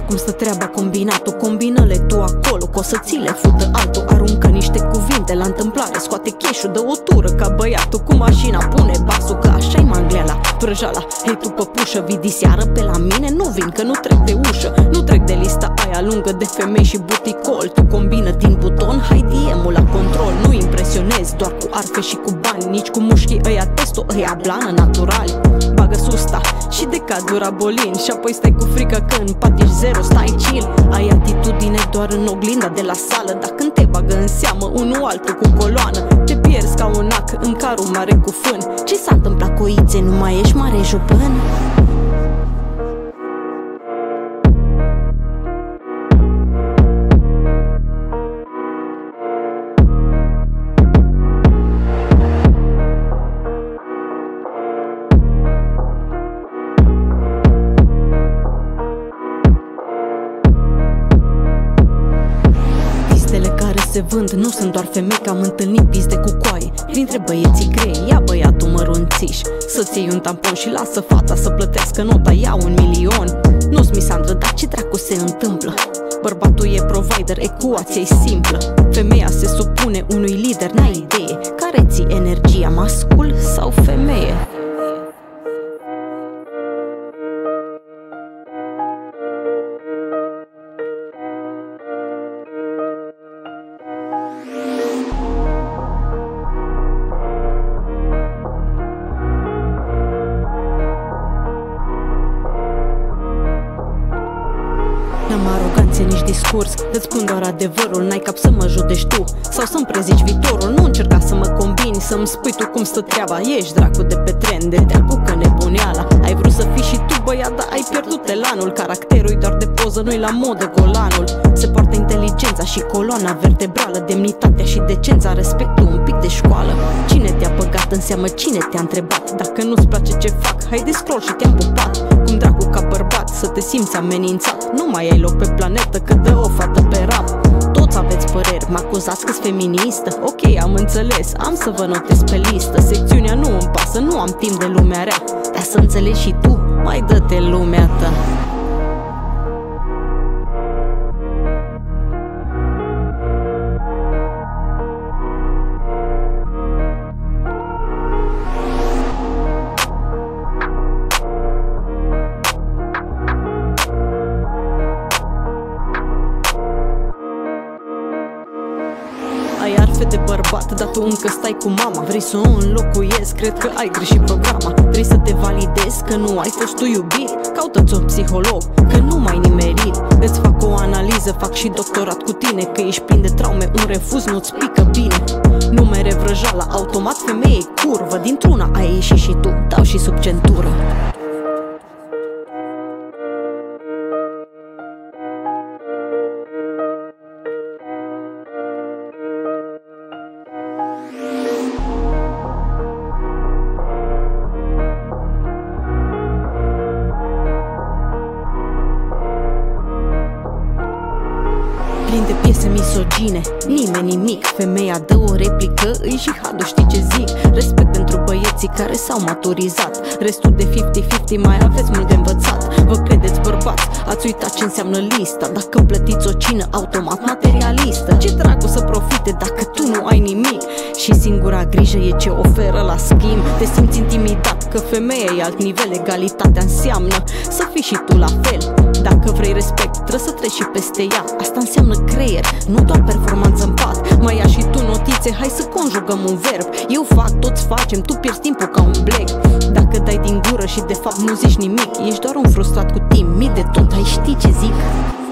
cum stă treaba combinatul. Combină-le tu acolo, că o să ți le fută altul. Aruncă niște cuvinte la întâmplare, scoate cash-ul, dă o tură ca băiatul cu mașina, pune basul, că așa-i mangleala, prăjala. Hei tu păpușă, vii diseară pe la mine? Nu vin, că nu trec de ușă, nu trec de lista aia lungă de femei și buticol. Tu combină din buton, hai DM-ul la control. Nu impresionezi doar cu arfe și cu bani, nici cu mușchii ăia testo, ăia blană naturali. Bagă susta și de cadura bolin și apoi stai cu frică că în pat ești zero, stai chill. Ai atitudine doar în oglinda de la sală, dar când te bagă în seamă unul altul cu coloană, te pierzi ca un ac în carul mare cu fân. Ce s-a întâmplat, coițe, nu mai ești mare jupân? Se vând, nu sunt doar femei, că am întâlnit piste cu coaie printre băieții grei. Ia băiatul mărunțiș, să-ți iei un tampon și lasă fata să plătească nota, ia 1.000.000. Nu-s misandră, dar ce dracu se întâmplă? Bărbatul e provider, ecuația-i simplă. Femeia se supune unui lider, n-ai idee. Care ți energia, mascul sau femeie? N-am aroganțe, nici discurs, îți spun doar adevărul. N-ai cap să mă judeci tu sau să-mi prezici viitorul. Nu încerca să mă combini, să-mi spui tu cum stă treaba. Ești dracu de pe tren, de te apucă nebuneala. Ai vrut să fii și tu băiat, dar ai pierdut elanul. Caracterul-i doar de poză, nu-i la modă golanul. Se poartă inteligența și coloana vertebrală, demnitatea și decența, respectul un pic de școală. Cine te-a băgat în seamă, cine te-a întrebat? Dacă nu-ți place ce fac, hai de scroll și te-am pupat. Cum dracu ca bărbat să te simți amenințat? Nu mai ai loc pe planetă, că dă o fată pe rap. Toți aveți păreri, mă acuzați că-s feministă. Ok, am înțeles, am să vă notez pe listă. Secțiunea nu îmi pasă, nu am timp de lumea rea. Dar să înțelegi și tu, mai dă-te lumea ta. Ai arfe de bărbat, dar tu încă stai cu mama. Vrei să o înlocuiesc, cred că ai greșit programa. Vrei să te validezi că nu ai fost tu iubit? Caută-ți un psiholog, că nu m-ai nimerit. Îți fac o analiză, fac și doctorat cu tine, că ești plin de traume, un refuz nu-ți pică bine. Numere vrăjala, automat femeie curvă. Dintr-una ai ieșit și tu, dau și sub centură. Plin de piese misogine, nimeni nimic. Femeia dă o replică, îi și hadu, știi ce zic? Respect pentru băieții care s-au maturizat. Restul de 50-50 mai aveți mult de învățat. Vă credeți bărbați, ați uitat ce înseamnă lista. Dacă plătiți o cină, automat materialistă. Ce dracu să profite dacă tu nu ai nimic? Și singura grijă e ce oferă la schimb. Te simți intimidat că femeia e alt nivel. Egalitatea înseamnă să fii și tu la fel. Dacă vrei respect, trebuie să treci și peste ea. Asta înseamnă creier, nu doar performanță în pat. Mai ia și tu notițe, hai să conjugăm un verb. Eu fac, toți facem, tu pierzi timpul ca un black. Dacă dai din gură și de fapt nu zici nimic, ești doar un frustrat cu timp, mii de tot, ai ști ce zic.